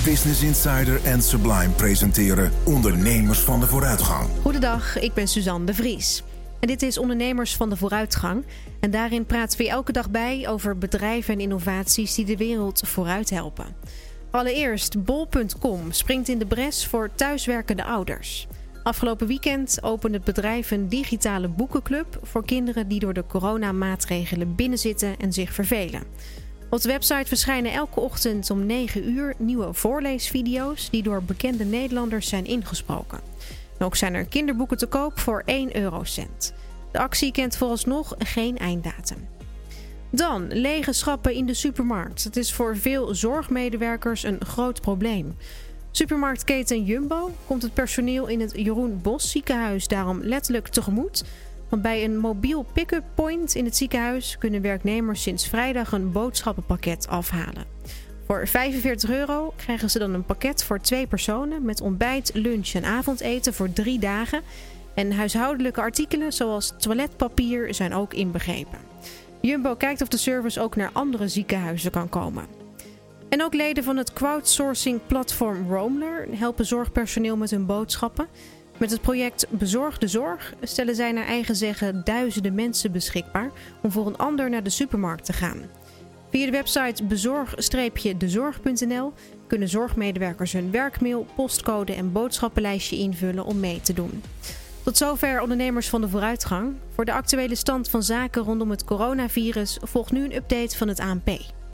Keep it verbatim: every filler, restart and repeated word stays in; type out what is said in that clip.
Business Insider en Sublime presenteren Ondernemers van de Vooruitgang. Goedendag, ik ben Suzanne de Vries. En dit is Ondernemers van de Vooruitgang. En daarin praten we elke dag bij over bedrijven en innovaties die de wereld vooruit helpen. Allereerst, bol punt com springt in de bres voor thuiswerkende ouders. Afgelopen weekend opende het bedrijf een digitale boekenclub voor kinderen die door de coronamaatregelen binnenzitten en zich vervelen. Op de website verschijnen elke ochtend om negen uur nieuwe voorleesvideo's die door bekende Nederlanders zijn ingesproken. En ook zijn er kinderboeken te koop voor één eurocent. De actie kent vooralsnog geen einddatum. Dan lege schappen in de supermarkt. Het is voor veel zorgmedewerkers een groot probleem. Supermarktketen Jumbo komt het personeel in het Jeroen Bos ziekenhuis daarom letterlijk tegemoet. Want bij een mobiel pick-up point in het ziekenhuis kunnen werknemers sinds vrijdag een boodschappenpakket afhalen. Voor vijfenveertig euro krijgen ze dan een pakket voor twee personen met ontbijt, lunch en avondeten voor drie dagen. En huishoudelijke artikelen zoals toiletpapier zijn ook inbegrepen. Jumbo kijkt of de service ook naar andere ziekenhuizen kan komen. En ook leden van het crowdsourcing platform Roamler helpen zorgpersoneel met hun boodschappen. Met het project Bezorg de Zorg stellen zij naar eigen zeggen duizenden mensen beschikbaar om voor een ander naar de supermarkt te gaan. Via de website bezorg de zorg punt n l kunnen zorgmedewerkers hun werkmail, postcode en boodschappenlijstje invullen om mee te doen. Tot zover Ondernemers van de Vooruitgang. Voor de actuele stand van zaken rondom het coronavirus volgt nu een update van het A N P.